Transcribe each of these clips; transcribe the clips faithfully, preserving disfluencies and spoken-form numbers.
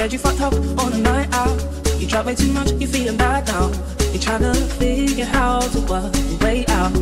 said you fucked up on a night out. You drank way too much, you're feeling bad now. You're trying to figure how to work the way out.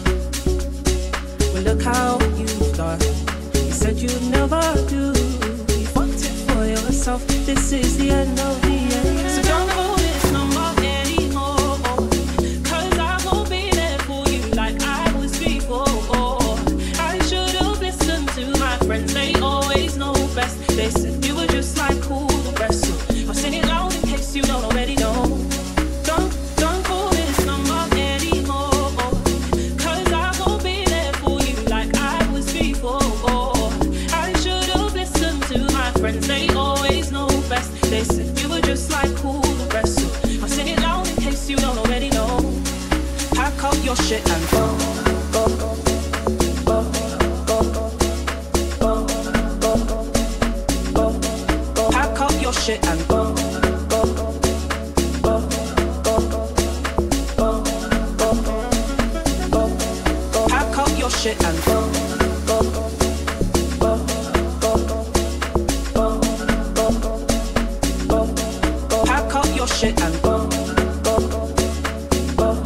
Well, look how you've done. You said you'd never do. You fucked it for yourself. This is the end of the end. So don't call this number anymore, 'cause I won't be there for you like I was before. I should have listened to my friends, they always know best. They said you were just like all the rest, so I'll sing it loud in case you don't already know. Don't, don't call this number anymore, 'cause I won't be there for you like I was before. I should have listened to my friends, they always know best. They said you were just like all the rest, so I'll sing it loud in case you don't already know. Pack up your shit and go, go, go, go, go, go, go, go, go. Pack up your shit and go, go, go, go, go, go, go, go, go. Pack up your shit and go, go, go, go, go, go, go, go, go. Pack up your shit and go, go, go, go, go,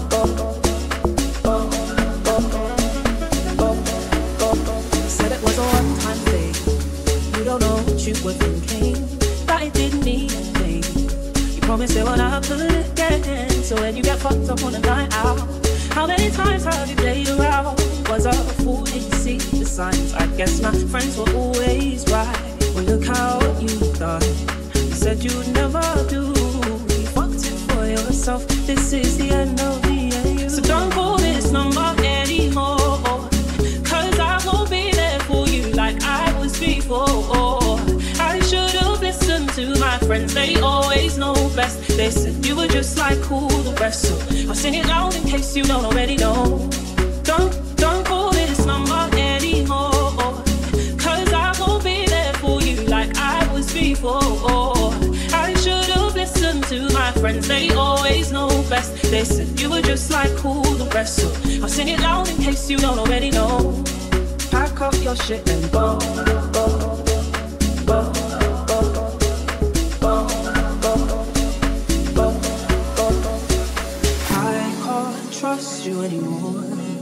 go, go, go, go, go. Said it was a one-time thing. You don't know what you were thinking, that it didn't mean anything. You promised it would happen again. So when you get fucked up on a night out, how many times have you played around? Was I a fool? Did you see the signs? I guess my friends were always right. Well, look how you've done. You said you'd never do. You fucked it for yourself. This is the end of the end. So don't call this number anymore, 'cause I won't be there for you like I was before. I should have listened to my friends, they always know best. They said you were just like all the rest, so I'll sing it loud in case you don't already know. Don't, don't call this number anymore, 'cause I won't be there for you like I was before. I should have listened to my friends, they always know best. They said you were just like all the rest, so I'll sing it loud in case you don't already know. Pack up your shit and go, go, go, go, go, go, go, go, go. I can't trust you anymore.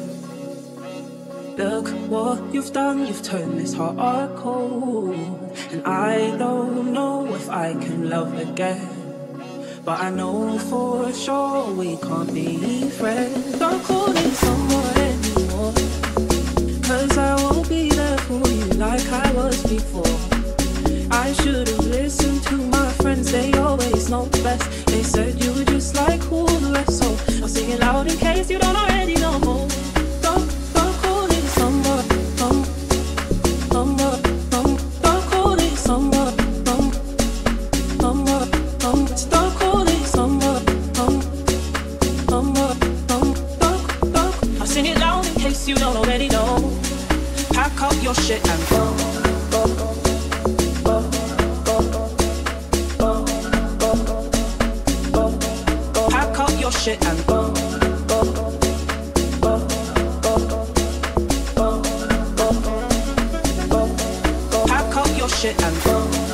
Look what you've done, you've turned this heart cold. And I don't know if I can love again, but I know for sure we can't be friends. Don't call me someone anymore, 'cause I won't be there for you like I was before. I should have listened to my friends, they always know best. They said you were just like all the rest, so I'll sing it loud in case you don't already know. Don't, don't call it someone, um, um, um, don't call it someone, um, um, um, don't call it someone, um, um, um, don't, don't. I'll sing it loud in case you don't already know. Pack up your shit and go, go, go, go, go, go, go, go, go. Pack up your shit and go, go, go, go, go, go, go, go, go. Pack up your shit and go.